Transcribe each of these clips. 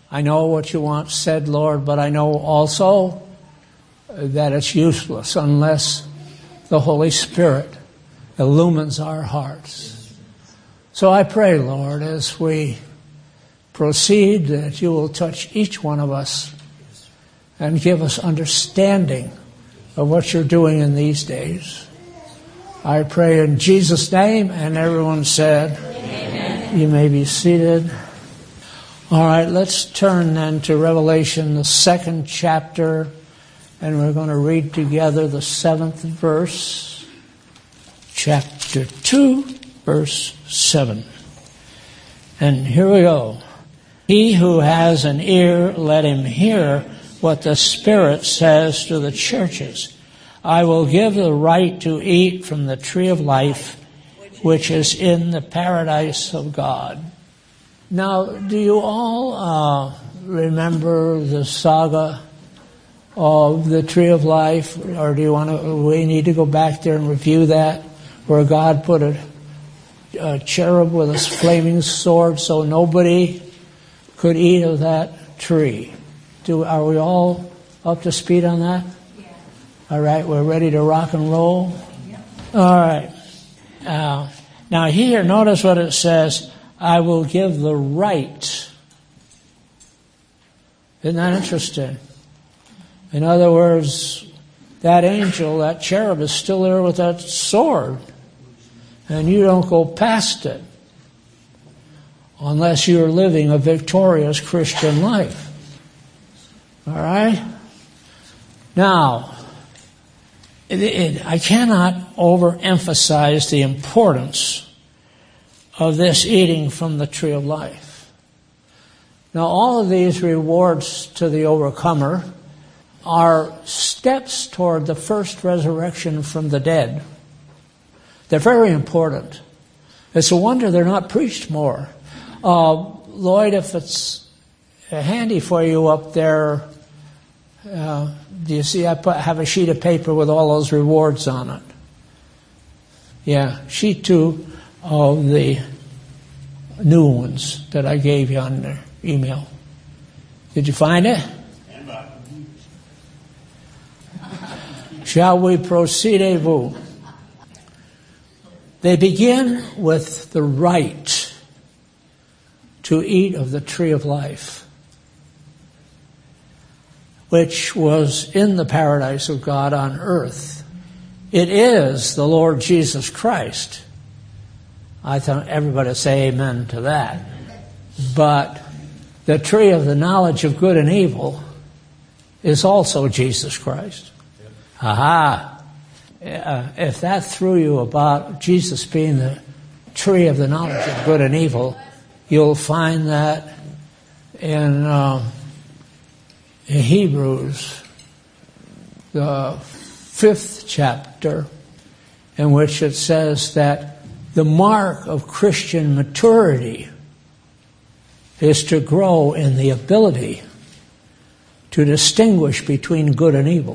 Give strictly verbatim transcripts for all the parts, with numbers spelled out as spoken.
I know what you want said, Lord, but I know also that it's useless unless the Holy Spirit illumines our hearts. So I pray, Lord, as we proceed, that you will touch each one of us and give us understanding of what you're doing in these days. I pray in Jesus' name, and everyone said, amen. You may be seated. All right, let's turn then to Revelation, the second chapter, and we're going to read together the seventh verse, chapter two, verse seven. And here we go. He who has an ear, let him hear what the Spirit says to the churches. I will give the right to eat from the tree of life, which is in the paradise of God. Now, do you all uh, remember the saga of the tree of life, or do you want to? We need to go back there and review that, where God put a, a cherub with a flaming sword, so nobody could eat of that tree. Do are we all up to speed on that? Yeah. All right, we're ready to rock and roll. Yeah. All right. Uh, now here, notice what it says. I will give the right. Isn't that interesting? In other words, that angel, that cherub, is still there with that sword, and you don't go past it unless you're living a victorious Christian life. All right? Now, it, it, I cannot overemphasize the importance of this eating from the tree of life. Now, all of these rewards to the overcomer are steps toward the first resurrection from the dead. They're very important. It's a wonder they're not preached more. Uh, Lloyd, if it's handy for you up there, uh, do you see I put, have a sheet of paper with all those rewards on it? Yeah, sheet two of the new ones that I gave you on the email. Did you find it? Shall we proceed-vous? They begin with the right to eat of the tree of life, which was in the paradise of God on earth. It is the Lord Jesus Christ. I thought everybody would say amen to that. But the tree of the knowledge of good and evil is also Jesus Christ. Aha! Uh, if that threw you about Jesus being the tree of the knowledge of good and evil, you'll find that in, uh, in Hebrews, the fifth chapter, in which it says that the mark of Christian maturity is to grow in the ability to distinguish between good and evil.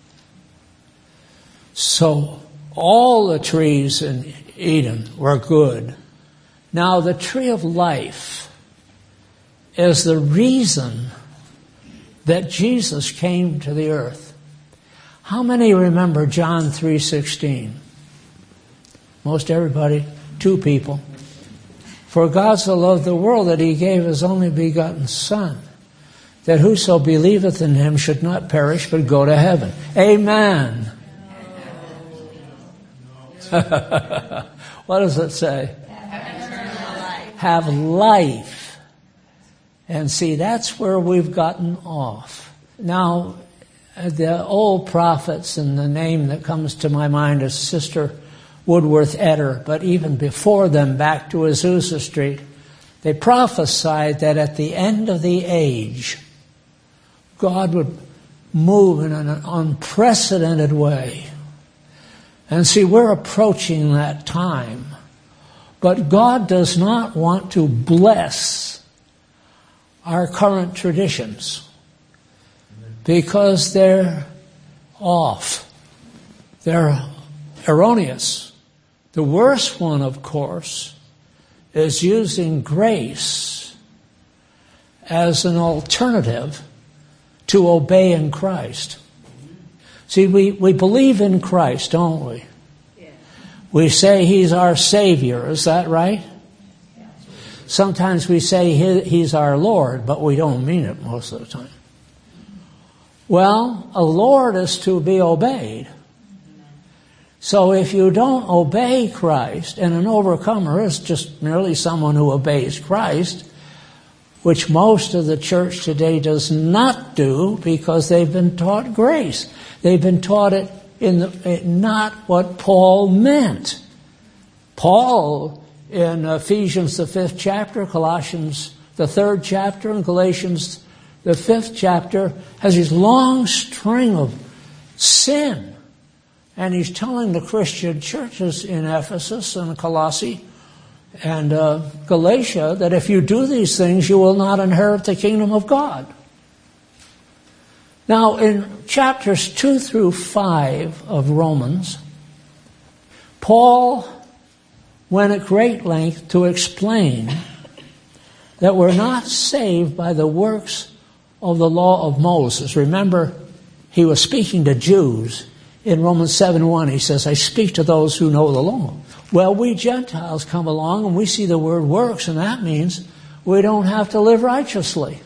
So all the trees in Eden were good. Now the tree of life is the reason that Jesus came to the earth. How many remember John three sixteen? Most everybody, two people. For God so loved the world that he gave his only begotten Son, that whoso believeth in him should not perish but go to heaven. Amen. What does it say? Have life. Have life. And see, that's where we've gotten off. Now, the old prophets, and the name that comes to my mind is Sister Woodworth Etter, but even before them, back to Azusa Street, they prophesied that at the end of the age, God would move in an unprecedented way. And see, we're approaching that time. But God does not want to bless our current traditions because they're off. They're erroneous. The worst one, of course, is using grace as an alternative to obeying Christ. See, we, we believe in Christ, don't we? Yeah. We say He's our Savior. Is that right? Yeah. Sometimes we say he, He's our Lord, but we don't mean it most of the time. Well, a Lord is to be obeyed. So if you don't obey Christ, and an overcomer is just merely someone who obeys Christ, which most of the church today does not do because they've been taught grace. They've been taught it in the, not what Paul meant. Paul, in Ephesians the fifth chapter, Colossians the third chapter, and Galatians the fifth chapter, has this long string of sin. And he's telling the Christian churches in Ephesus and Colossae and uh, Galatia that if you do these things, you will not inherit the kingdom of God. Now, in chapters two through five of Romans, Paul went at great length to explain that we're not saved by the works of the law of Moses. Remember, he was speaking to Jews. In Romans seven one, he says, I speak to those who know the law. Well, we Gentiles come along and we see the word works, and that means we don't have to live righteously.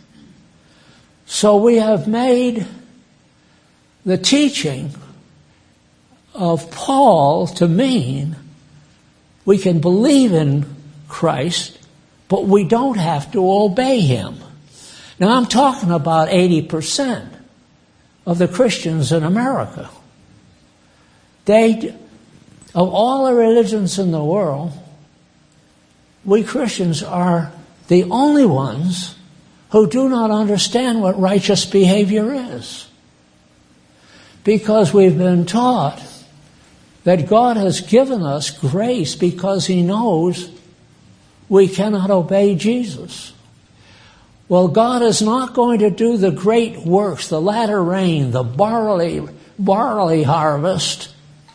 So we have made the teaching of Paul to mean we can believe in Christ, but we don't have to obey Him. Now, I'm talking about eighty percent of the Christians in America. They, of all the religions in the world, we Christians are the only ones who do not understand what righteous behavior is. Because we've been taught that God has given us grace because He knows we cannot obey Jesus. Well, God is not going to do the great works, the latter rain, the barley, barley harvest,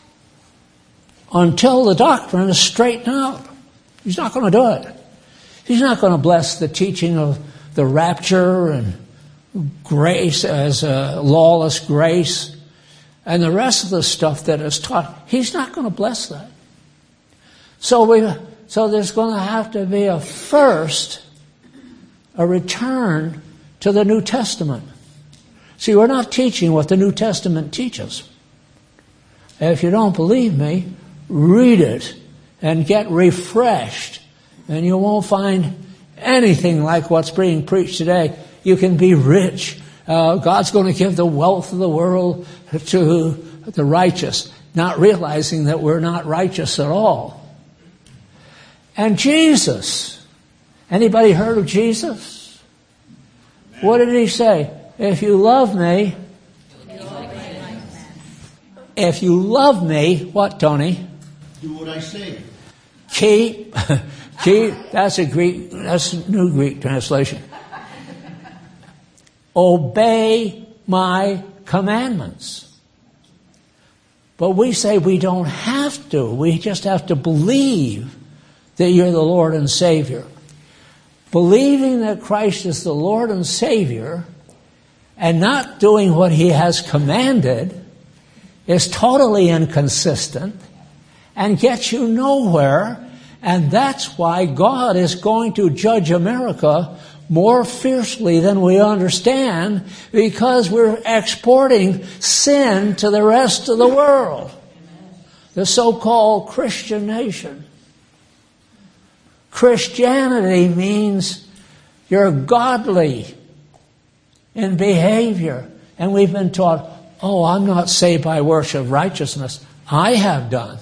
until the doctrine is straightened out. He's not going to do it. He's not going to bless the teaching of the rapture and grace as a lawless grace and the rest of the stuff that is taught. He's not going to bless that. So we, so there's going to have to be a first, a return to the New Testament. See, we're not teaching what the New Testament teaches. If you don't believe me, read it and get refreshed, and you won't find anything like what's being preached today. You can be rich. Uh, God's going to give the wealth of the world to the righteous, not realizing that we're not righteous at all. And Jesus, anybody heard of Jesus? Amen. What did He say? If you love me, if you love me, what, Tony? Do what I say. Keep, keep, that's a Greek, that's a new Greek translation. Obey my commandments. But we say we don't have to. We just have to believe that you're the Lord and Savior. Believing that Christ is the Lord and Savior and not doing what He has commanded is totally inconsistent and gets you nowhere. And that's why God is going to judge America more fiercely than we understand, because we're exporting sin to the rest of the world. The so-called Christian nation. Christianity means you're godly in behavior. And we've been taught, oh, I'm not saved by works of righteousness. I have done.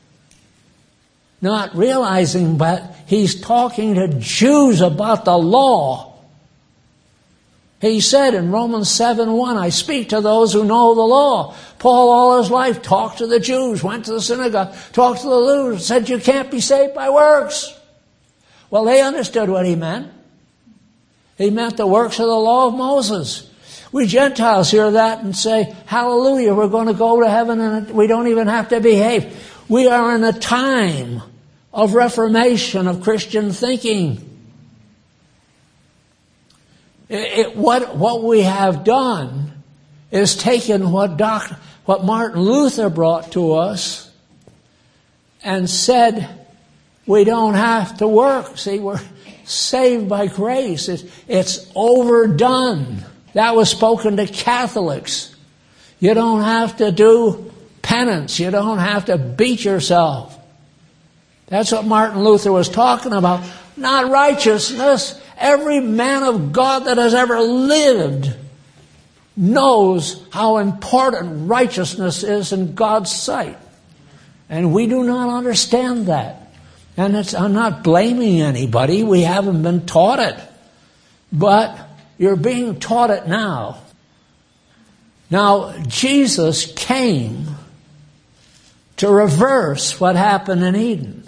Not realizing, but he's talking to Jews about the law. He said in Romans seven one, I speak to those who know the law. Paul all his life talked to the Jews, went to the synagogue, talked to the Lutherans, said you can't be saved by works. Well, they understood what he meant. He meant the works of the law of Moses. We Gentiles hear that and say, hallelujah, we're going to go to heaven and we don't even have to behave. We are in a time of reformation of Christian thinking. It, it, what, what we have done is taken what, Doc, what Martin Luther brought to us and said, we don't have to work. See, we're saved by grace. It, it's overdone. That was spoken to Catholics. You don't have to do penance. You don't have to beat yourself. That's what Martin Luther was talking about. Not righteousness. Every man of God that has ever lived knows how important righteousness is in God's sight. And we do not understand that. And it's, I'm not blaming anybody. We haven't been taught it. But you're being taught it now. Now, Jesus came to reverse what happened in Eden.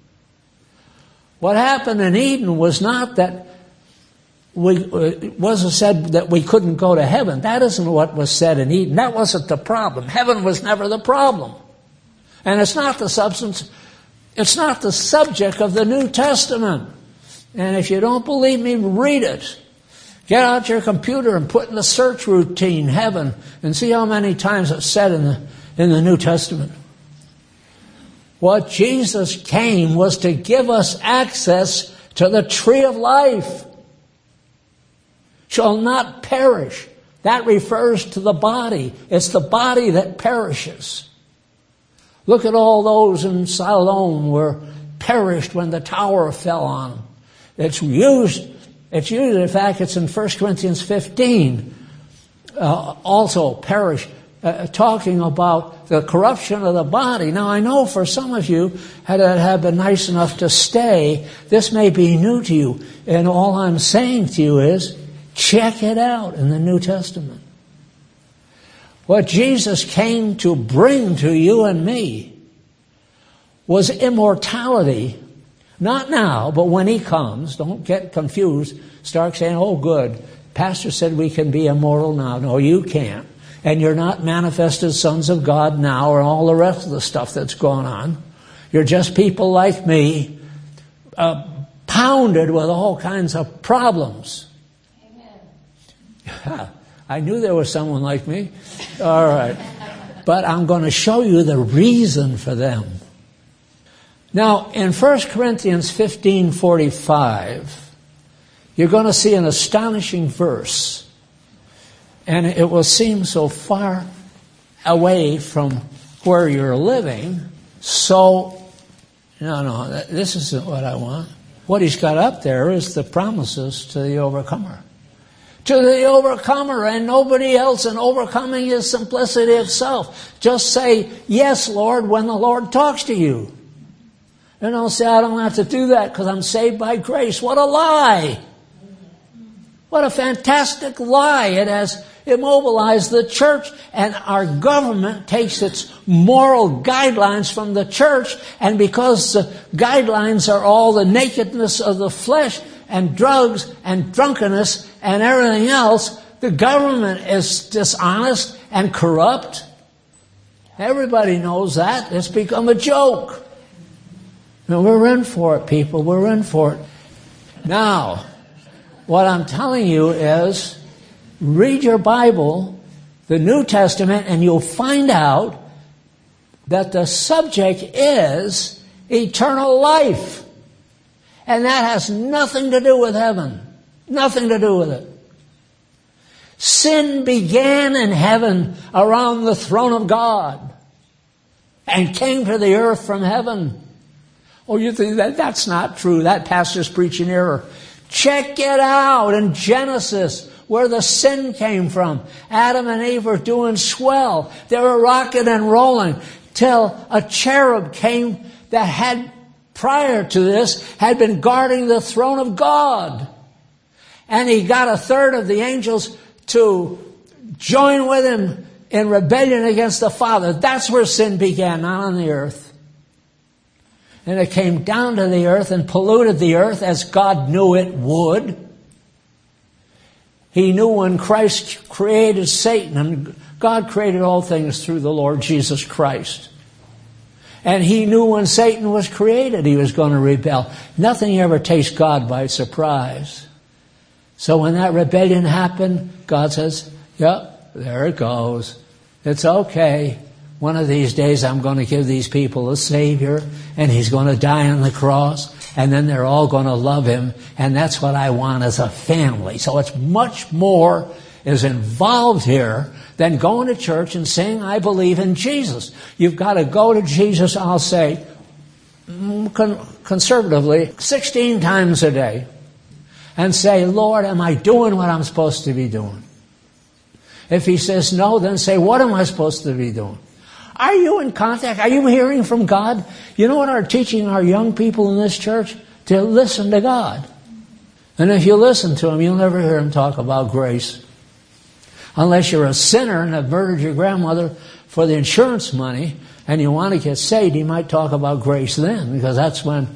What happened in Eden was not that we, it wasn't said that we couldn't go to heaven. That isn't what was said in Eden. That wasn't the problem. Heaven was never the problem. And it's not the substance, it's not the subject of the New Testament. And if you don't believe me, read it. Get out your computer and put in the search routine, heaven, and see how many times it's said in the, in the New Testament. What Jesus came was to give us access to the tree of life. Shall not perish. That refers to the body. It's the body that perishes. Look at all those in Siloam were perished when the tower fell on them. It's used, it's used, in fact, it's in First Corinthians fifteen, uh, also perish, uh, talking about the corruption of the body. Now, I know for some of you that have been nice enough to stay, this may be new to you. And all I'm saying to you is, check it out in the New Testament. What Jesus came to bring to you and me was immortality. Not now, but when he comes. Don't get confused. Start saying, oh good, Pastor said we can be immortal now. No, you can't. And you're not manifested sons of God now or all the rest of the stuff that's going on. You're just people like me, uh, pounded with all kinds of problems. Amen. I knew there was someone like me. All right. But I'm going to show you the reason for them. Now, in First Corinthians fifteen forty-five, you're going to see an astonishing verse. And it will seem so far away from where you're living. So, no, no, this isn't what I want. What he's got up there is the promises to the overcomer. To the overcomer and nobody else, and overcoming is simplicity itself. Just say, yes, Lord, when the Lord talks to you. And don't say, I don't have to do that because I'm saved by grace. What a lie. What a fantastic lie. It has immobilized the church, and our government takes its moral guidelines from the church, and because the guidelines are all the nakedness of the flesh and drugs and drunkenness and everything else, the government is dishonest and corrupt. Everybody knows that. It's become a joke. And we're in for it, people. We're in for it. Now, what I'm telling you is, read your Bible, the New Testament, and you'll find out that the subject is eternal life. And that has nothing to do with heaven. Nothing to do with it. Sin began in heaven around the throne of God and came to the earth from heaven. Oh, you think that that's not true. That pastor's preaching error. Check it out in Genesis, where the sin came from. Adam and Eve were doing swell. They were rocking and rolling till a cherub came that had, prior to this, had been guarding the throne of God. And he got a third of the angels to join with him in rebellion against the Father. That's where sin began, not on the earth. And it came down to the earth and polluted the earth as God knew it would. He knew when Christ created Satan, and God created all things through the Lord Jesus Christ. And he knew when Satan was created he was going to rebel. Nothing ever takes God by surprise. So when that rebellion happened, God says, yep, there it goes. It's okay. One of these days I'm going to give these people a Savior, and He's going to die on the cross, and then they're all going to love Him, and that's what I want as a family. So it's much more is involved here than going to church and saying, I believe in Jesus. You've got to go to Jesus, I'll say, con- conservatively, sixteen times a day, and say, Lord, am I doing what I'm supposed to be doing? If He says no, then say, what am I supposed to be doing? Are you in contact? Are you hearing from God? You know what our teaching our young people in this church? To listen to God. And if you listen to Him, you'll never hear Him talk about grace. Unless you're a sinner and have murdered your grandmother for the insurance money and you want to get saved, He might talk about grace then, because that's when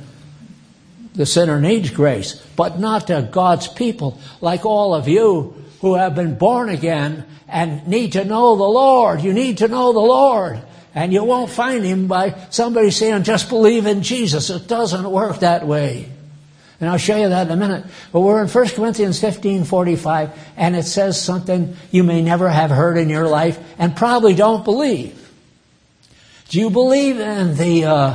the sinner needs grace. But not to God's people like all of you who have been born again and need to know the Lord. You need to know the Lord. And you won't find Him by somebody saying, just believe in Jesus. It doesn't work that way. And I'll show you that in a minute. But we're in First Corinthians fifteen forty-five, and it says something you may never have heard in your life and probably don't believe. Do you believe in the uh,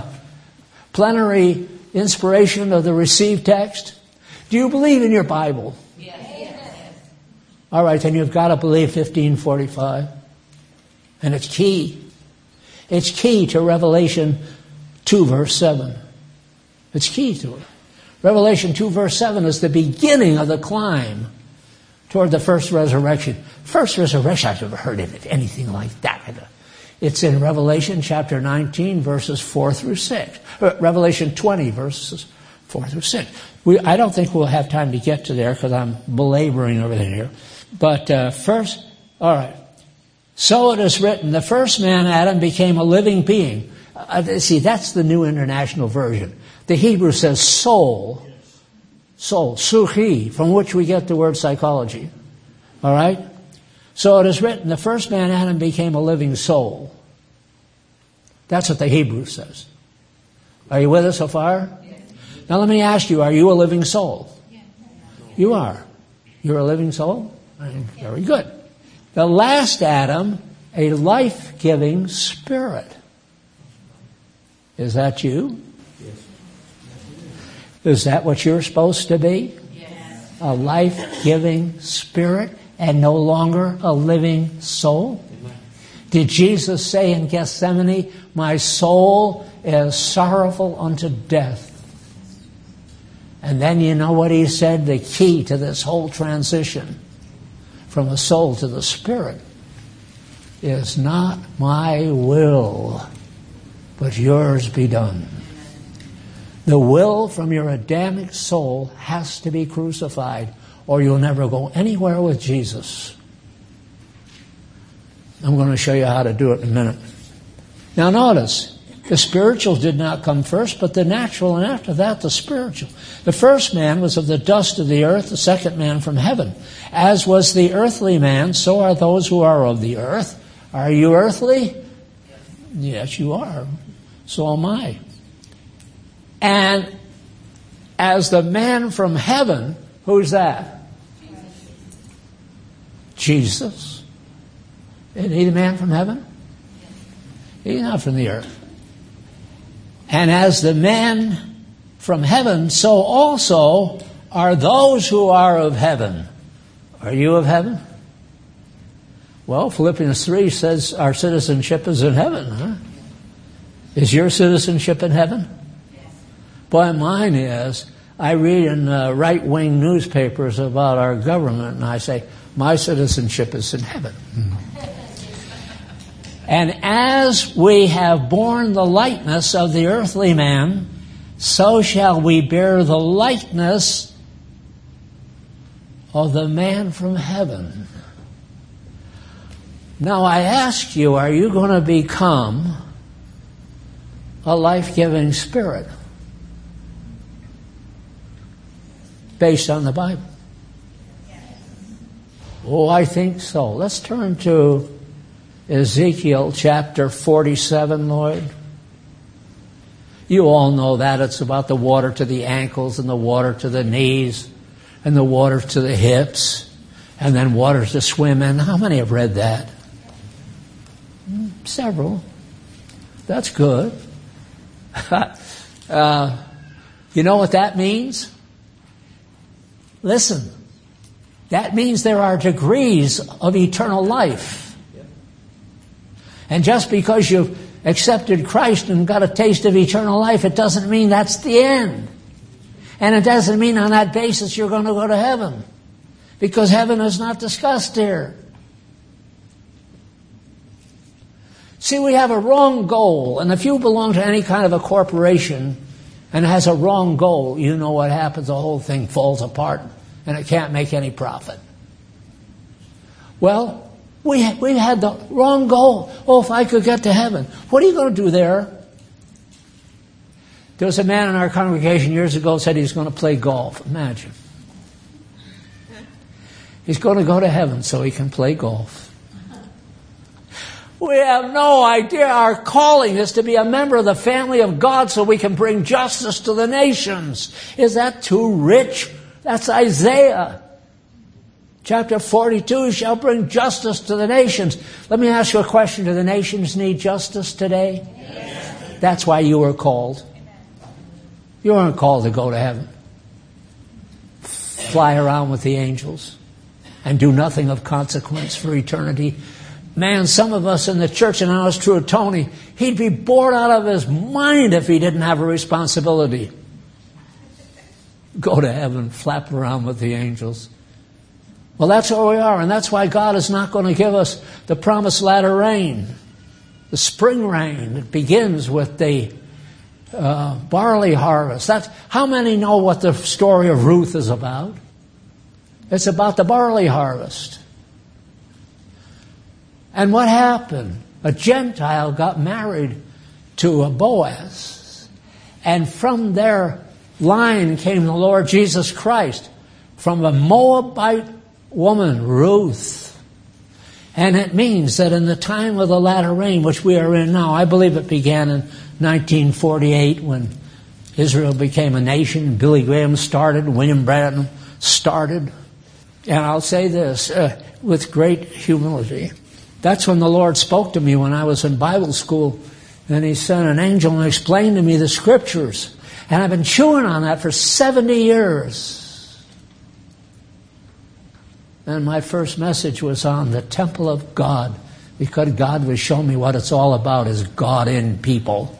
plenary inspiration of the received text? Do you believe in your Bible? Yes. All right, then you've got to believe fifteen forty-five. And it's key. It's key to Revelation two, verse seven. It's key to it. Revelation two, verse seven is the beginning of the climb toward the first resurrection. First resurrection, I've never heard of it, anything like that. It's in Revelation chapter nineteen, verses four through six. Revelation twenty, verses four through six. We, I don't think we'll have time to get to there because I'm belaboring everything here. But uh, first, all right. So it is written, the first man, Adam, became a living being. Uh, see, that's the New International Version. The Hebrew says soul, soul, suchi, from which we get the word psychology. All right? So it is written, the first man, Adam, became a living soul. That's what the Hebrew says. Are you with us so far? Yes. Now let me ask you, are you a living soul? Yes. You are. You're a living soul? Very good. The last Adam, a life-giving spirit. Is that you? Is that what you're supposed to be? Yes. A life-giving spirit and no longer a living soul? Amen. Did Jesus say in Gethsemane, my soul is sorrowful unto death? And then you know what He said? The key to this whole transition from the soul to the spirit is not my will, but yours be done. The will from your Adamic soul has to be crucified, or you'll never go anywhere with Jesus. I'm going to show you how to do it in a minute. Now notice, the spiritual did not come first, but the natural, and after that the spiritual. The first man was of the dust of the earth, the second man from heaven. As was the earthly man, so are those who are of the earth. Are you earthly? Yes, you are. So am I. And as the man from heaven, who's that? Jesus. Isn't He the man from heaven? He's not from the earth. And as the man from heaven, so also are those who are of heaven. Are you of heaven? Well, Philippians three says our citizenship is in heaven. Huh? Is your citizenship in heaven? Boy, mine is. I read in uh, right-wing newspapers about our government, and I say, my citizenship is in heaven. And as we have borne the likeness of the earthly man, so shall we bear the likeness of the man from heaven. Now I ask you, are you going to become a life-giving spirit based on the Bible? Oh, I think so. Let's turn to Ezekiel chapter forty-seven, Lloyd. You all know that. It's about the water to the ankles and the water to the knees. and the water to the hips, and then water to swim in. How many have read that? Several. That's good. uh, you know what that means? Listen, that means there are degrees of eternal life. And just because you've accepted Christ and got a taste of eternal life, it doesn't mean that's the end. And it doesn't mean on that basis you're going to go to heaven. Because heaven is not discussed here. See, we have a wrong goal. And if you belong to any kind of a corporation and it has a wrong goal, you know what happens. The whole thing falls apart and it can't make any profit. Well, we we had the wrong goal. Oh, if I could get to heaven. What are you going to do there? There was a man in our congregation years ago who said he was going to play golf. Imagine. He's going to go to heaven so he can play golf. We have no idea. Our calling is to be a member of the family of God so we can bring justice to the nations. Is that too rich? That's Isaiah. Chapter forty-two, shall bring justice to the nations. Let me ask you a question. Do the nations need justice today? Yes. That's why you were called. You weren't called to go to heaven. Fly around with the angels and do nothing of consequence for eternity. Man, some of us in the church, and I know it's true of Tony, he'd be bored out of his mind if he didn't have a responsibility. Go to heaven, flap around with the angels. Well, that's where we are, and that's why God is not going to give us the promised latter rain. The spring rain, it begins with the uh, barley harvest. That's, how many know what the story of Ruth is about? It's about the barley harvest. And what happened? A Gentile got married to a Boaz. And from their line came the Lord Jesus Christ. From a Moabite woman, Ruth. And it means that in the time of the latter rain, which we are in now, I believe it began in nineteen forty-eight when Israel became a nation. Billy Graham started, William Branham started. And I'll say this uh, with great humility. That's when the Lord spoke to me when I was in Bible school. And He sent an angel and explained to me the Scriptures. And I've been chewing on that for seventy years. And my first message was on the temple of God. Because God was showing me what it's all about is God in people.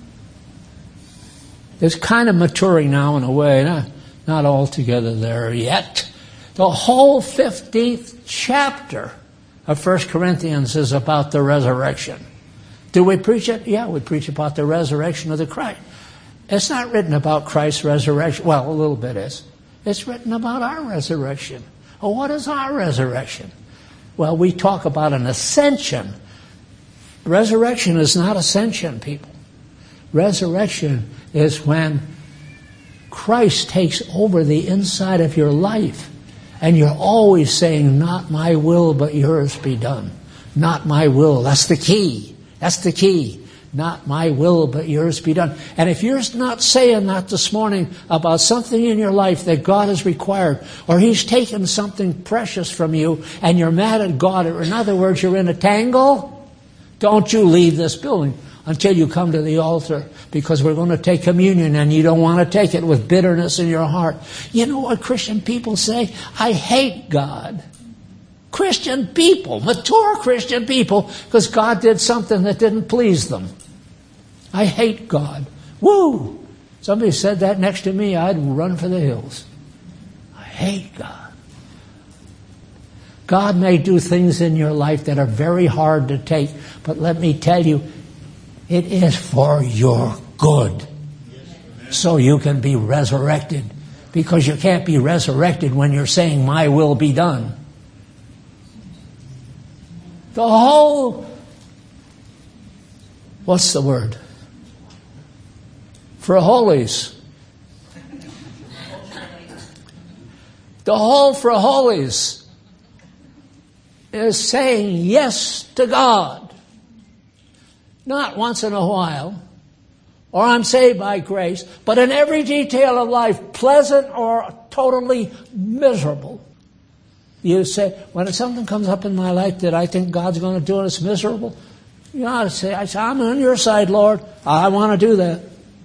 It's kind of maturing now in a way. Not, not altogether there yet. The whole fifteenth chapter of First Corinthians is about the resurrection. Do we preach it? Yeah, we preach about the resurrection of the Christ. It's not written about Christ's resurrection. Well, a little bit is. It's written about our resurrection. Well, what is our resurrection? Well, we talk about an ascension. Resurrection is not ascension, people. Resurrection is when Christ takes over the inside of your life. And you're always saying, not my will, but yours be done. Not my will. That's the key. That's the key. Not my will, but yours be done. And if you're not saying that this morning about something in your life that God has required, or He's taken something precious from you, and you're mad at God, or in other words, you're in a tangle, don't you leave this building until you come to the altar, because we're going to take communion and you don't want to take it with bitterness in your heart. You know what Christian people say? I hate God. Christian people, mature Christian people, because God did something that didn't please them. I hate God. Woo! Somebody said that next to me, I'd run for the hills. I hate God. God may do things in your life that are very hard to take, but let me tell you, it is for your good. So you can be resurrected. Because you can't be resurrected when you're saying, my will be done. The whole, what's the word? For holies. The whole for holies is saying yes to God. Not once in a while, or I'm saved by grace, but in every detail of life, pleasant or totally miserable. You say, when something comes up in my life that I think God's going to do and it's miserable, you ought to say, I say, I'm on your side, Lord. I want to do that.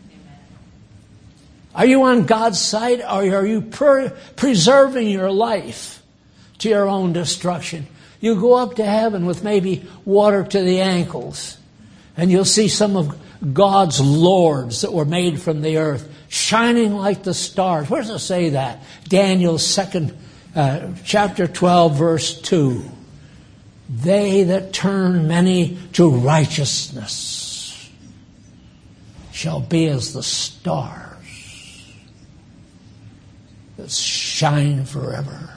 Are you on God's side, or are you pre- preserving your life to your own destruction? You go up to heaven with maybe water to the ankles, and you'll see some of God's lords that were made from the earth, shining like the stars. Where does it say that? Daniel's second, uh, chapter twelve, verse two. They that turn many to righteousness shall be as the stars that shine forever.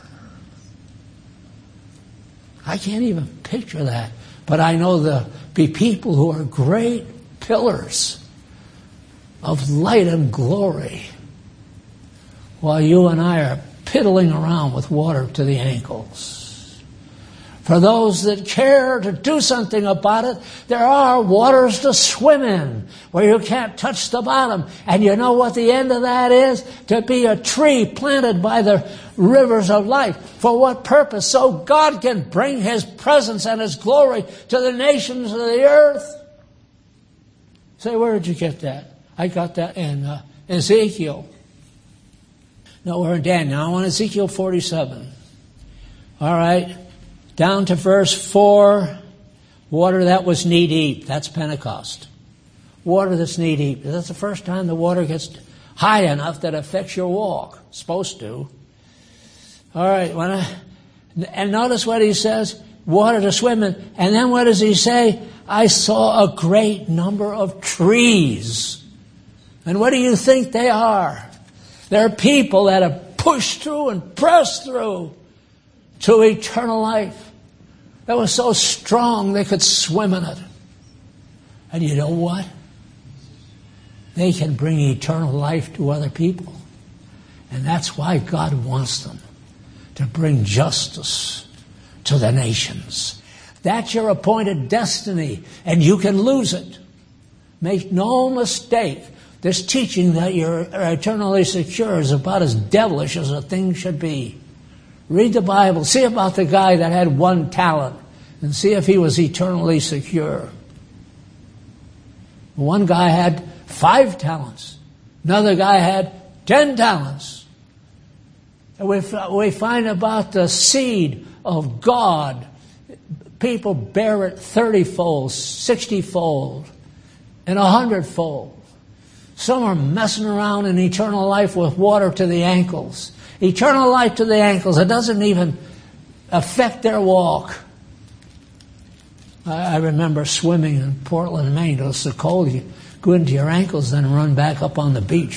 I can't even picture that. But I know there'll be people who are great pillars of light and glory, while you and I are piddling around with water to the ankles. For those that care to do something about it, there are waters to swim in where you can't touch the bottom. And you know what the end of that is? To be a tree planted by the rivers of life. For what purpose? So God can bring His presence and His glory to the nations of the earth. Say, where did you get that? I got that in uh, Ezekiel. No, we're in Daniel. I want Ezekiel forty-seven. All right. Down to verse four, water that was knee deep. That's Pentecost. Water that's knee deep. That's the first time the water gets high enough that it affects your walk. It's supposed to. All right. When I, and notice what he says, water to swim in. And then what does he say? I saw a great number of trees. And what do you think they are? They're people that have pushed through and pressed through to eternal life. That was so strong they could swim in it. And you know what? They can bring eternal life to other people. And that's why God wants them to bring justice to the nations. That's your appointed destiny, and you can lose it. Make no mistake, this teaching that you're eternally secure is about as devilish as a thing should be. Read the Bible. See about the guy that had one talent and see if he was eternally secure. One guy had five talents. Another guy had ten talents. And we, we find about the seed of God. People bear it thirty-fold, sixty-fold, and a hundred-fold. Some are messing around in eternal life with water to the ankles. Eternal life to the ankles. It doesn't even affect their walk. I, I remember swimming in Portland, Maine. It was so cold, you go into your ankles, then run back up on the beach.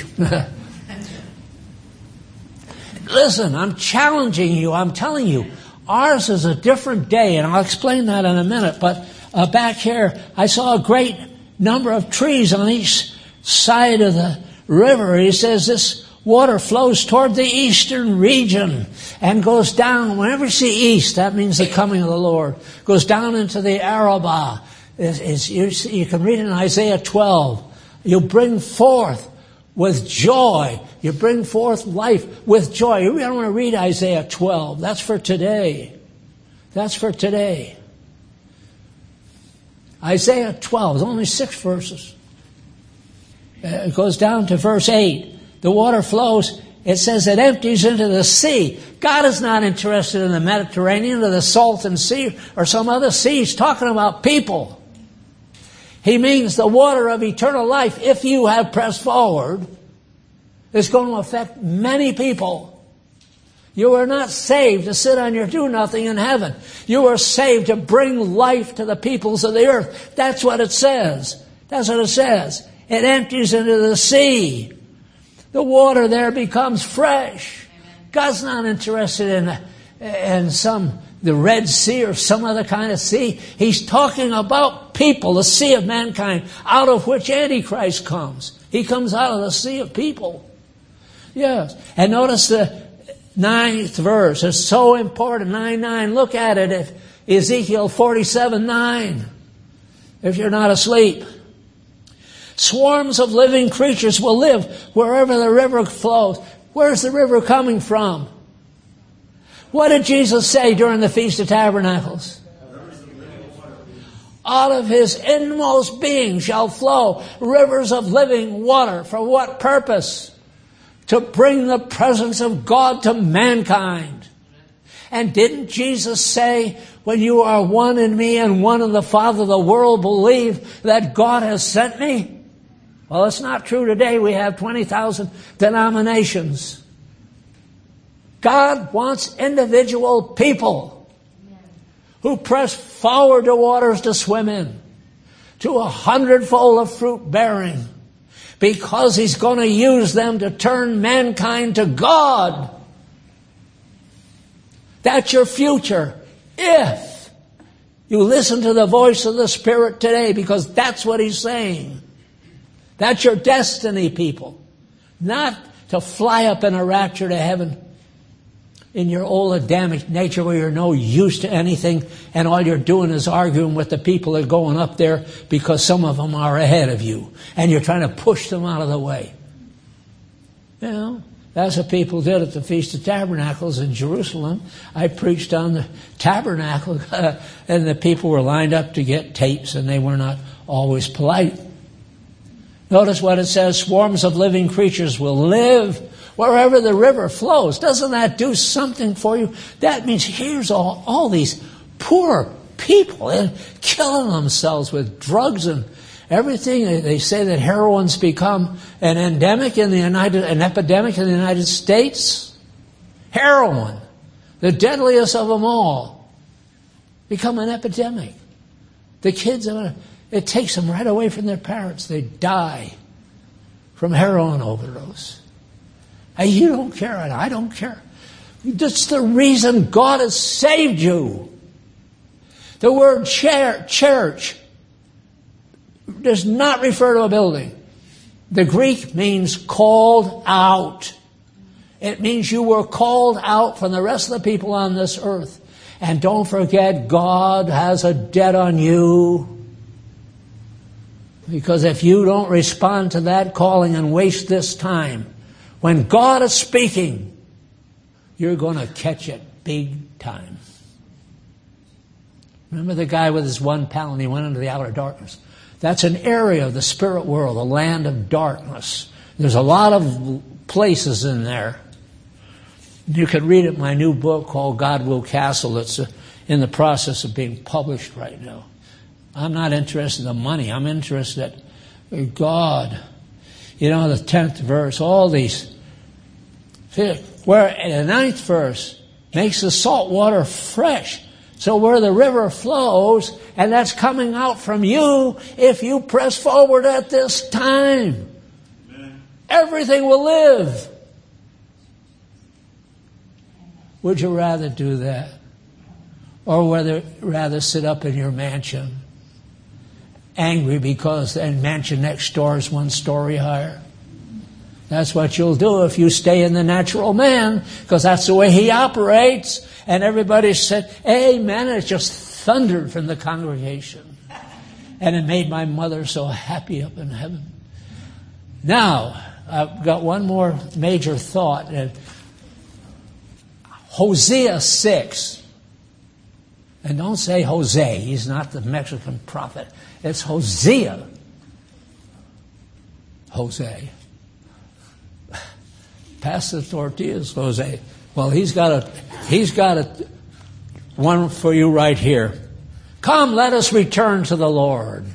Listen, I'm challenging you. I'm telling you, ours is a different day, and I'll explain that in a minute. But uh, back here, I saw a great number of trees on each side of the river. He says this water flows toward the eastern region and goes down. Whenever you see east, that means the coming of the Lord. Goes down into the Arabah. It's, it's, you, you can read it in Isaiah twelve. You bring forth with joy. You bring forth life with joy. You don't want to read Isaiah twelve. That's for today. That's for today. Isaiah twelve is only six verses. It goes down to verse eight. The water flows, it says it empties into the sea. God is not interested in the Mediterranean or the Salton Sea or some other sea. He's talking about people. He means the water of eternal life, if you have pressed forward, is going to affect many people. You are not saved to sit on your do-nothing in heaven. You are saved to bring life to the peoples of the earth. That's what it says. That's what it says. It empties into the sea. The water there becomes fresh. Amen. God's not interested in, in some, the Red Sea or some other kind of sea. He's talking about people, the sea of mankind, out of which Antichrist comes. He comes out of the sea of people. Yes. And notice the ninth verse. It's so important. nine nine. Look at it at Ezekiel forty-seven nine. If you're not asleep. Swarms of living creatures will live wherever the river flows. Where's the river coming from? What did Jesus say during the Feast of Tabernacles? Out of his inmost being shall flow rivers of living water. For what purpose? To bring the presence of God to mankind. And didn't Jesus say, when you are one in me and one in the Father, the world believe that God has sent me? Well, it's not true today. We have twenty thousand denominations. God wants individual people who press forward to waters to swim in, to a hundredfold of fruit bearing, because he's going to use them to turn mankind to God. That's your future, if you listen to the voice of the Spirit today, because that's what he's saying. That's your destiny, people. Not to fly up in a rapture to heaven in your old Adamic nature where you're no use to anything and all you're doing is arguing with the people that are going up there because some of them are ahead of you and you're trying to push them out of the way. You know, that's what people did at the Feast of Tabernacles in Jerusalem. I preached on the tabernacle uh, and the people were lined up to get tapes and they were not always polite. Notice what it says, swarms of living creatures will live wherever the river flows. Doesn't that do something for you? That means here's all, all these poor people and killing themselves with drugs and everything. They say that heroin's become an endemic in the United, an epidemic in the United States. Heroin, the deadliest of them all, become an epidemic. The kids are... It takes them right away from their parents. They die from heroin overdose. And you don't care, and I don't care. That's the reason God has saved you. The word church does not refer to a building. The Greek means called out. It means you were called out from the rest of the people on this earth. And don't forget, God has a debt on you. Because if you don't respond to that calling and waste this time, when God is speaking, you're going to catch it big time. Remember the guy with his one pound and he went into the outer darkness? That's an area of the spirit world, a land of darkness. There's a lot of places in there. You can read it in my new book called God Will Castle. It's in the process of being published right now. I'm not interested in the money. I'm interested in God. You know, the tenth verse, all these. Where the ninth verse makes the salt water fresh. So where the river flows, and that's coming out from you if you press forward at this time. Amen. Everything will live. Would you rather do that? Or whether rather sit up in your mansion angry because the mansion next door is one story higher? That's what you'll do if you stay in the natural man, because that's the way he operates. And everybody said, amen. And it just thundered from the congregation. And it made my mother so happy up in heaven. Now, I've got one more major thought. Hosea six. And don't say Jose. He's not the Mexican prophet. It's Hosea. Jose. Pass the tortillas, Jose. Well, he's got a, he's got a, one for you right here. Come, let us return to the Lord.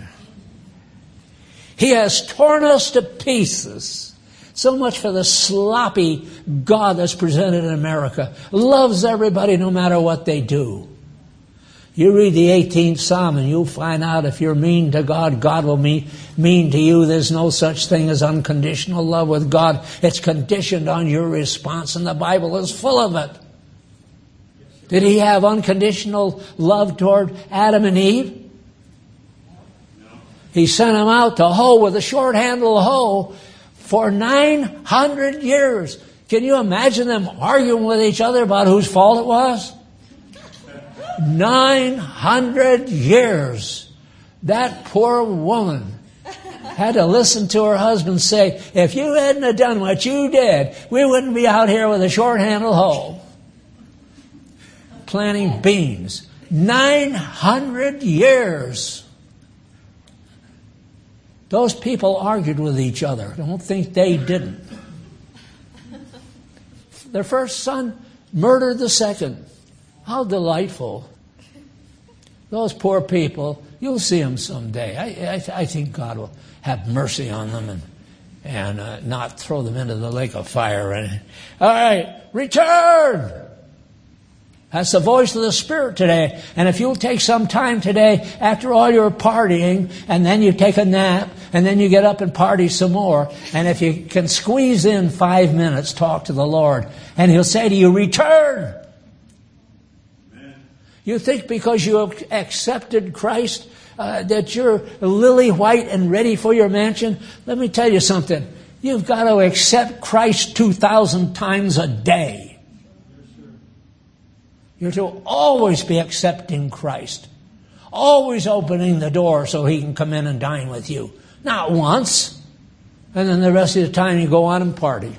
He has torn us to pieces. So much for the sloppy God that's presented in America. Loves everybody no matter what they do. You read the eighteenth Psalm and you'll find out if you're mean to God, God will be mean to you. There's no such thing as unconditional love with God. It's conditioned on your response, and the Bible is full of it. Did he have unconditional love toward Adam and Eve? He sent them out to hoe with a short-handled hoe for nine hundred years. Can you imagine them arguing with each other about whose fault it was? Nine hundred years. That poor woman Had to listen to her husband say, if you hadn't have done what you did, we wouldn't be out here with a short-handled hoe planting beans. nine hundred years. Those people argued with each other. Don't think they didn't. Their first son murdered the second. How delightful. Those poor people, you'll see them someday. I, I, I think God will have mercy on them and, and uh, not throw them into the lake of fire. And, all right, return! That's the voice of the Spirit today. And if you'll take some time today, after all your partying, and then you take a nap, and then you get up and party some more, and if you can squeeze in five minutes, talk to the Lord, and He'll say to you, return! Amen. You think because you have accepted Christ uh, that you're lily white and ready for your mansion? Let me tell you something. You've got to accept Christ two thousand times a day. You're to always be accepting Christ. Always opening the door so He can come in and dine with you. Not once. And then the rest of the time you go on and party.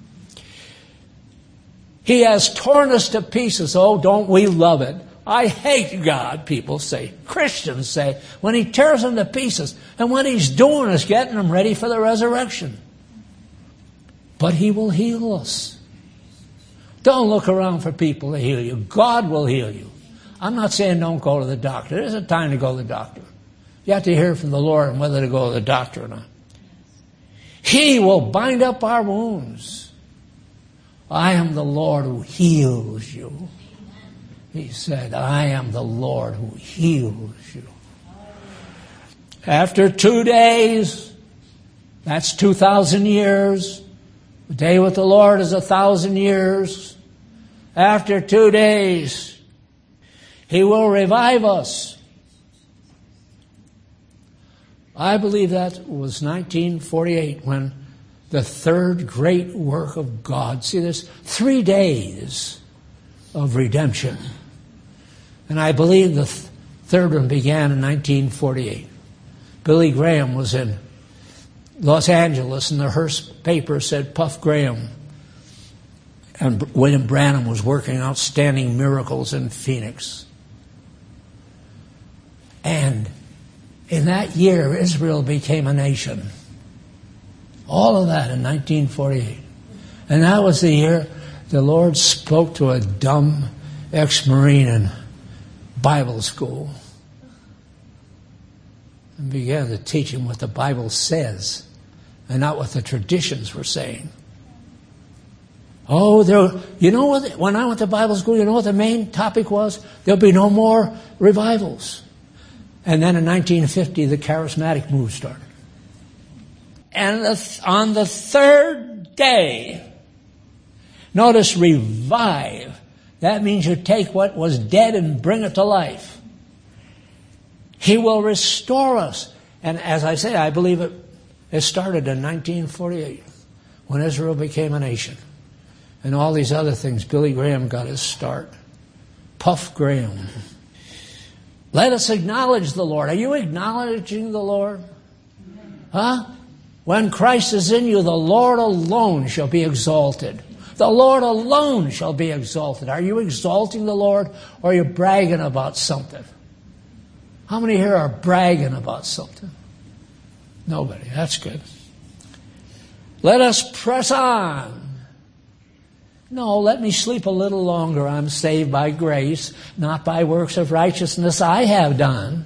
He has torn us to pieces. Oh, don't we love it? I hate God, people say. Christians say. When He tears them to pieces. And what He's doing is getting them ready for the resurrection. But He will heal us. Don't look around for people to heal you. God will heal you. I'm not saying don't go to the doctor. There isn't time to go to the doctor. You have to hear from the Lord on whether to go to the doctor or not. He will bind up our wounds. I am the Lord who heals you. He said, I am the Lord who heals you. After two days, that's two thousand years. A day with the Lord is a thousand years. After two days, He will revive us. I believe that was nineteen forty-eight when the third great work of God. See, there's three days of redemption. And I believe the th- third one began in nineteen forty-eight. Billy Graham was in Los Angeles, and the Hearst paper said Puff Graham and William Branham was working outstanding miracles in Phoenix. And in that year, Israel became a nation. All of that in nineteen forty-eight. And that was the year the Lord spoke to a dumb ex-Marine in Bible school and began to teach him what the Bible says and not what the traditions were saying. Oh, there, you know what? When I went to Bible school, you know what the main topic was? There'll be no more revivals. And then in nineteen fifty, the charismatic move started. And the, on the third day, notice revive. That means you take what was dead and bring it to life. He will restore us. And as I say, I believe it, it started in nineteen forty-eight when Israel became a nation. And all these other things, Billy Graham got his start. Puff Graham. Let us acknowledge the Lord. Are you acknowledging the Lord? Huh? When Christ is in you, the Lord alone shall be exalted. The Lord alone shall be exalted. Are you exalting the Lord, or are you bragging about something? How many here are bragging about something? Nobody. That's good. Let us press on. No, let me sleep a little longer. I'm saved by grace, not by works of righteousness I have done.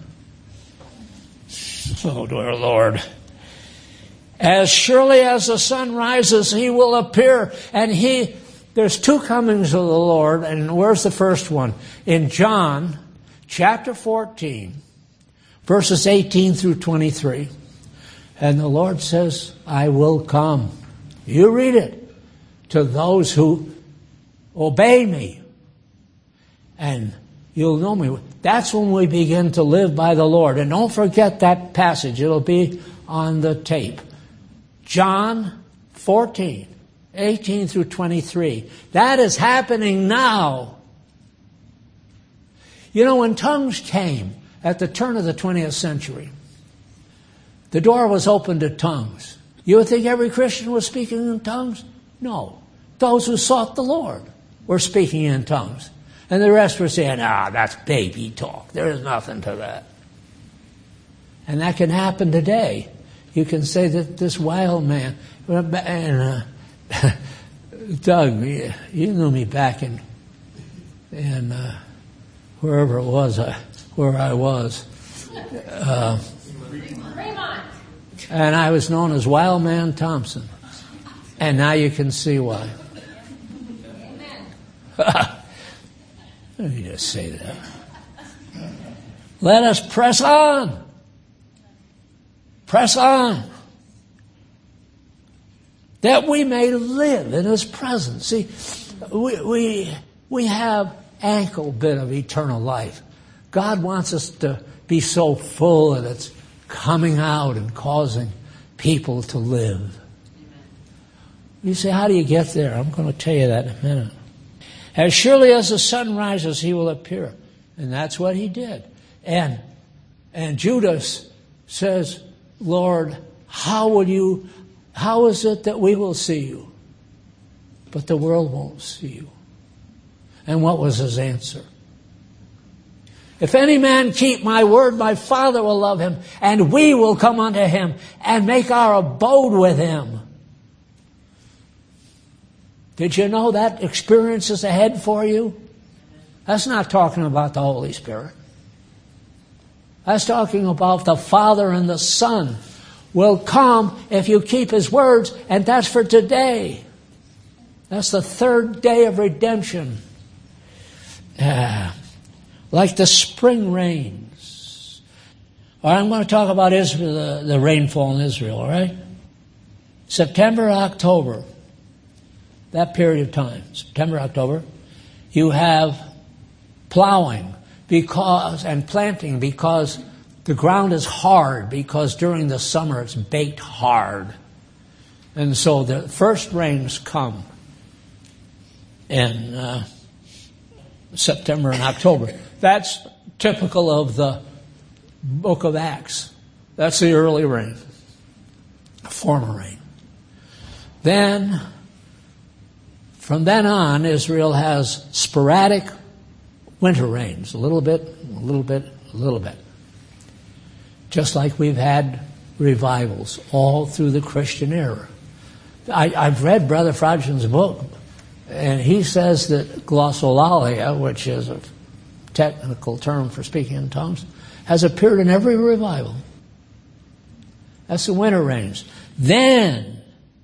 Oh, dear Lord. As surely as the sun rises, He will appear. And He, there's two comings of the Lord. And where's the first one? In John chapter fourteen, verses eighteen through twenty-three. And the Lord says, I will come. You read it. To those who obey me. And you'll know me. That's when we begin to live by the Lord. And don't forget that passage. It'll be on the tape. John fourteen, eighteen through twenty-three. That is happening now. You know, when tongues came at the turn of the twentieth century, The door was open to tongues. You would think every Christian was speaking in tongues? No. Those who sought the Lord were speaking in tongues. And the rest were saying, ah, that's baby talk. There is nothing to that. And that can happen today. You can say that this wild man, and uh, Doug, you knew me back in, in uh, wherever it was, uh, where I was. Uh, and I was known as Wild Man Thompson. And now you can see why. Let me just say that. Let us press on. Press on. That we may live in His presence. See, we, we, we have ample bit of eternal life. God wants us to be so full that it's coming out and causing people to live. You say, how do you get there? I'm going to tell you that in a minute. As surely as the sun rises, He will appear. And that's what He did. And, and Judas says, Lord, how will you, how is it that we will see you, but the world won't see you? And what was his answer? If any man keep my word, my Father will love him, and we will come unto him and make our abode with him. Did you know that experience is ahead for you? That's not talking about the Holy Spirit. That's talking about the Father and the Son will come if you keep His words, and that's for today. That's the third day of redemption. Uh, like the spring rains. All right, I'm going to talk about Israel, the, the rainfall in Israel, all right? September, October, that period of time, September, October, you have plowing because and planting because the ground is hard, because during the summer it's baked hard. And so the first rains come in uh, September and October. That's typical of the book of Acts. That's the early rain, former rain. Then, from then on, Israel has sporadic winter rains, a little bit, a little bit, a little bit. Just like we've had revivals all through the Christian era. I, I've read Brother Frodgen's book, and he says that glossolalia, which is a technical term for speaking in tongues, has appeared in every revival. That's the winter rains. Then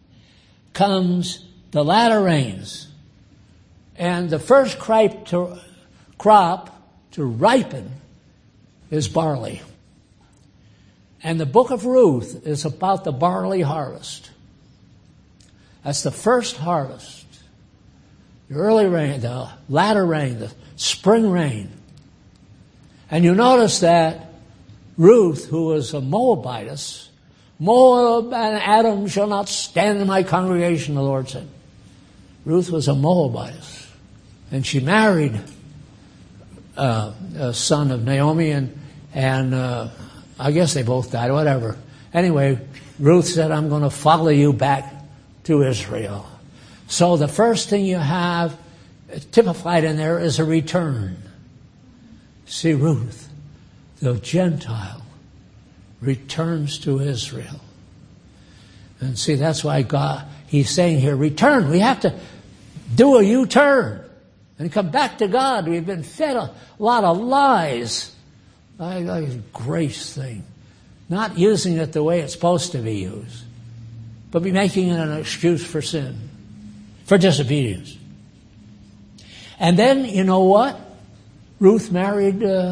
comes the latter rains. And the first crop to, crop to ripen is barley. And the book of Ruth is about the barley harvest. That's the first harvest. The early rain, the latter rain, the spring rain. And you notice that Ruth, who was a Moabitess, Moab and Adam shall not stand in my congregation, the Lord said. Ruth was a Moabitess. And she married uh, a son of Naomi, and, and uh, I guess they both died, whatever. Anyway, Ruth said, I'm going to follow you back to Israel. So the first thing you have typified in there is a return. See, Ruth, the Gentile, returns to Israel. And see, that's why God, He's saying here, return. We have to do a U-turn and come back to God. We've been fed a lot of lies. Like a grace thing. Not using it the way it's supposed to be used, but be making it an excuse for sin, for disobedience. And then, you know what? Ruth married uh,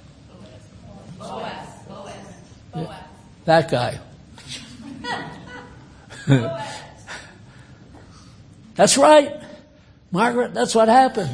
Boaz. Boaz. Boaz. that guy. That's right, Margaret, that's what happened.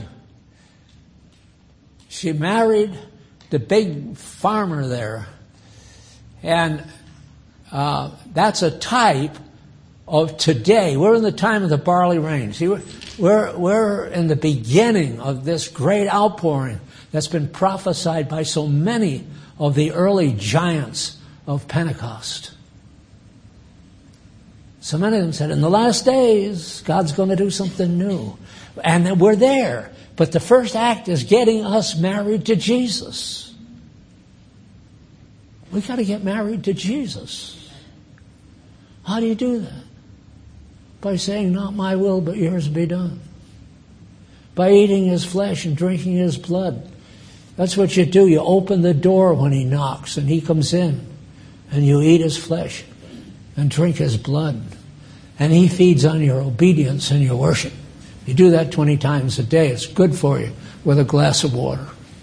She married the big farmer there. And uh, that's a type of today. We're in the time of the barley rain. See, we're, we're, we're in the beginning of this great outpouring that's been prophesied by so many of the early giants of Pentecost. So many of them said, in the last days, God's going to do something new. And we're there. But the first act is getting us married to Jesus. We got to get married to Jesus. How do you do that? By saying, not my will, but yours be done. By eating his flesh and drinking his blood. That's what you do. You open the door when he knocks and he comes in. And you eat his flesh and drink his blood. And he feeds on your obedience and your worship. You do that twenty times a day. It's good for you with a glass of water.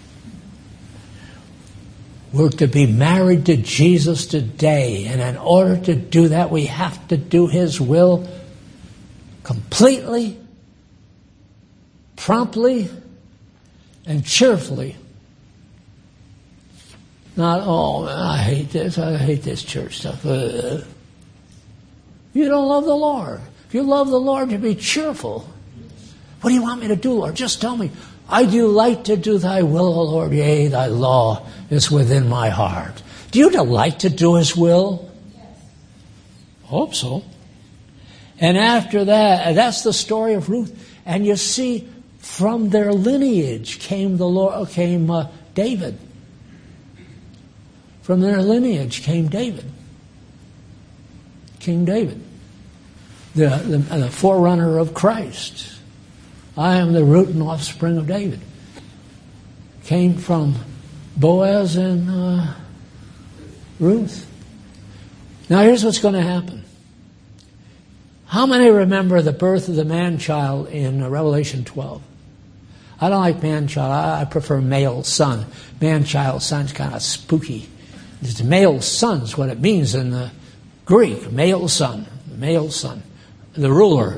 We're to be married to Jesus today. And in order to do that, we have to do his will completely, promptly, and cheerfully. Not, oh, man, I hate this. I hate this church stuff. Uh, you don't love the Lord. If you love the Lord, you be cheerful. What do you want me to do, Lord? Just tell me. I delight to do thy will, O Lord. Yea, thy law is within my heart. Do you delight to do his will? Yes. Hope so. And after that, that's the story of Ruth. And you see, from their lineage came the Lord, came uh, David. From their lineage came David. King David. The, the, the forerunner of Christ. I am the root and offspring of David. Came from Boaz and uh, Ruth. Now here's what's going to happen. How many remember the birth of the man-child in uh, Revelation twelve? I don't like man-child. I, I prefer male son. Man-child sounds kind of spooky. It's male son's what it means in the Greek. Male son. Male son. The ruler.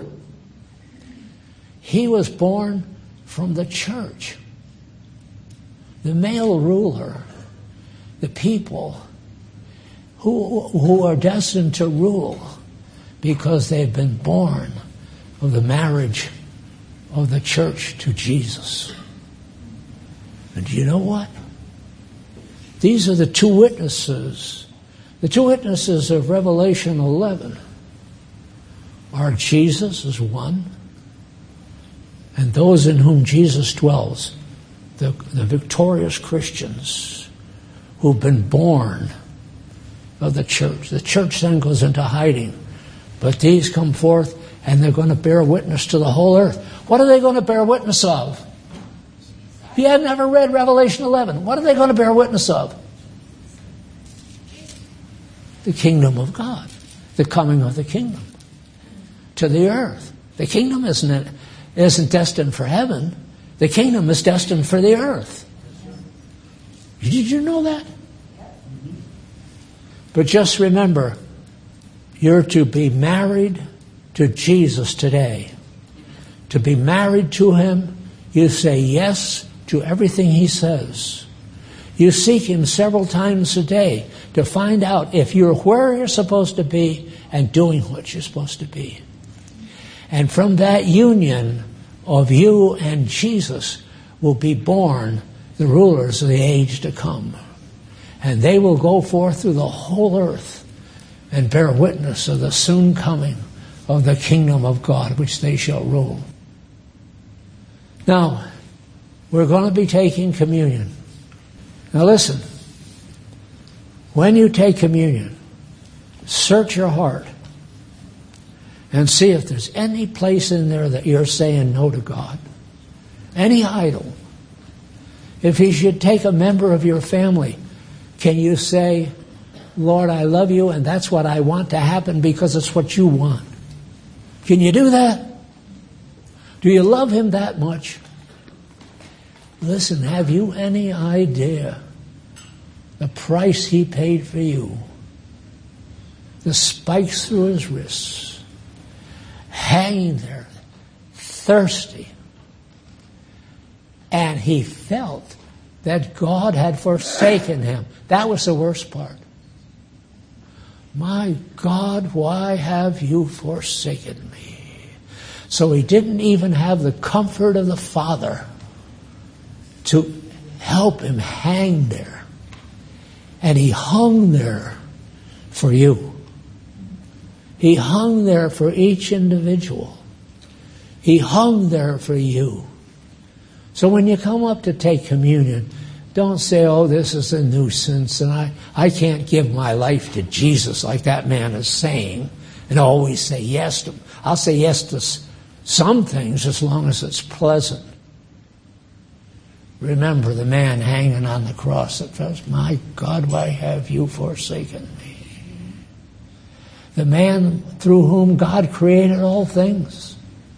He was born from the church. The male ruler. The people who, who are destined to rule because they've been born of the marriage of the church to Jesus. And do you know what? These are the two witnesses. The two witnesses of Revelation eleven are Jesus as one, and those in whom Jesus dwells, the, the victorious Christians who've been born of the church. The church then goes into hiding, but these come forth and they're going to bear witness to the whole earth. What are they going to bear witness of? If you have never read Revelation eleven, what are they going to bear witness of? The kingdom of God. The coming of the kingdom to the earth. The kingdom isn't, isn't destined for heaven. The kingdom is destined for the earth. Did you know that? But just remember, you're to be married to Jesus today. To be married to him, you say yes to everything he says. You seek him several times a day to find out if you're where you're supposed to be and doing what you're supposed to be. And from that union of you and Jesus will be born the rulers of the age to come. And they will go forth through the whole earth and bear witness of the soon coming of the kingdom of God, which they shall rule. Now, we're going to be taking communion. Now listen, when you take communion, search your heart and see if there's any place in there that you're saying no to God. Any idol. If he should take a member of your family, can you say, Lord, I love you and that's what I want to happen because it's what you want? Can you do that? Do you love him that much? Listen, have you any idea the price he paid for you? The spikes through his wrists, hanging there, thirsty. And he felt that God had forsaken him. That was the worst part. My God, why have you forsaken me? So he didn't even have the comfort of the Father to help him hang there. And he hung there for you. He hung there for each individual. He hung there for you. So when you come up to take communion, don't say, oh, this is a nuisance, and I, I can't give my life to Jesus like that man is saying, and always say yes to him. I'll say yes to some things as long as it's pleasant. Remember the man hanging on the cross that says, my God, why have you forsaken me? The man through whom God created all things.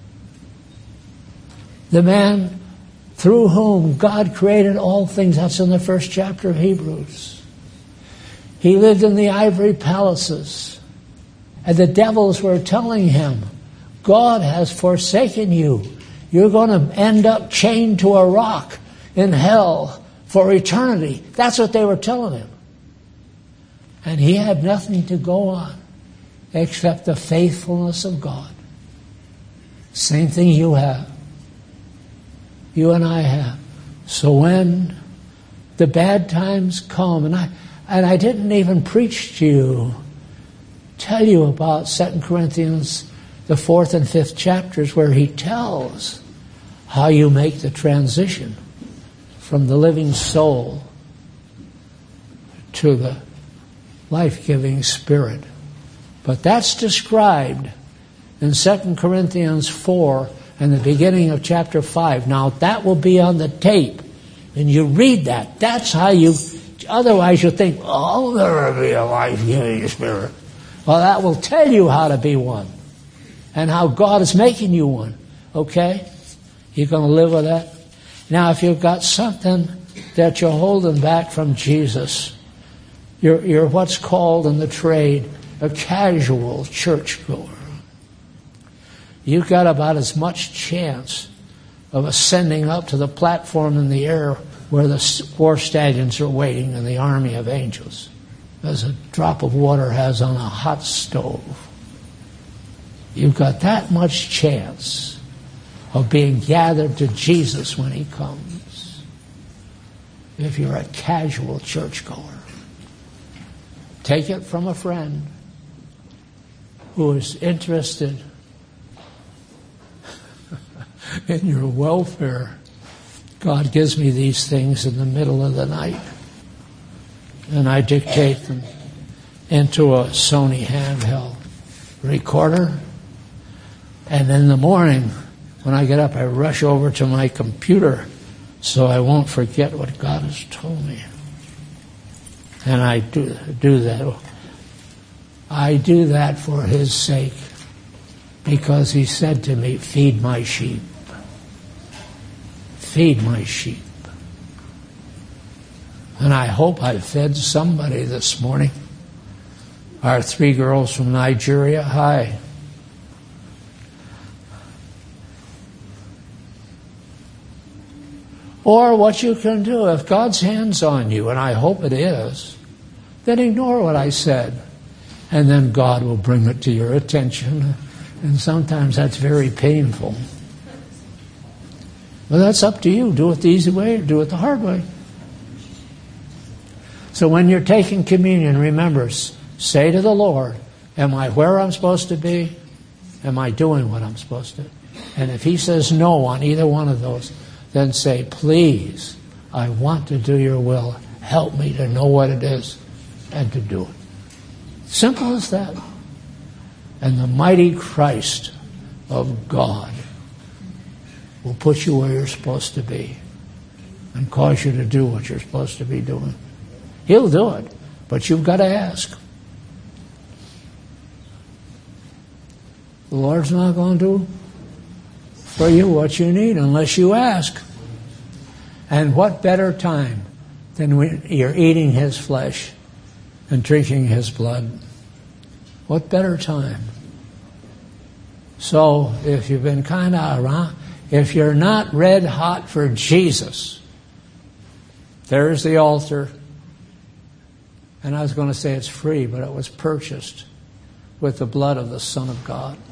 The man through whom God created all things. That's in the first chapter of Hebrews. He lived in the ivory palaces. And the devils were telling him, God has forsaken you. You're going to end up chained to a rock in hell for eternity. That's what they were telling him. And he had nothing to go on except the faithfulness of God. Same thing you have. You and I have. So when the bad times come, and I and I didn't even preach to you, tell you about Second Corinthians, the fourth and fifth chapters, where he tells how you make the transition from the living soul to the life-giving Spirit. But that's described in Second Corinthians four and the beginning of chapter five. Now, that will be on the tape. And you read that. That's how you... Otherwise, you think, oh, there will be a life-giving Spirit. Well, that will tell you how to be one. And how God is making you one. Okay? You're going to live with that? Now, if you've got something that you're holding back from Jesus, you're, you're what's called in the trade a casual churchgoer. You've got about as much chance of ascending up to the platform in the air where the war stallions are waiting in the army of angels as a drop of water has on a hot stove. You've got that much chance of being gathered to Jesus when he comes if you're a casual churchgoer. Take it from a friend who is interested in your welfare. God gives me these things in the middle of the night, and I dictate them into a Sony handheld recorder, and in the morning when I get up I rush over to my computer so I won't forget what God has told me. And I do, do that. I do that for his sake, because he said to me, feed my sheep. Feed my sheep. And I hope I fed somebody this morning. Our three girls from Nigeria, hi. Or what you can do, if God's hand's on you, and I hope it is, then ignore what I said. And then God will bring it to your attention. And sometimes that's very painful. Well, that's up to you. Do it the easy way or do it the hard way. So when you're taking communion, remember, say to the Lord, am I where I'm supposed to be? Am I doing what I'm supposed to? And if he says no on either one of those, then say, please, I want to do your will. Help me to know what it is and to do it. Simple as that. And the mighty Christ of God will put you where you're supposed to be and cause you to do what you're supposed to be doing. He'll do it, but you've got to ask. The Lord's not going to do for you what you need unless you ask. And what better time than when you're eating his flesh and drinking his blood? What better time? So if you've been kind of around, if you're not red hot for Jesus, there's the altar. And I was going to say it's free, but it was purchased with the blood of the Son of God.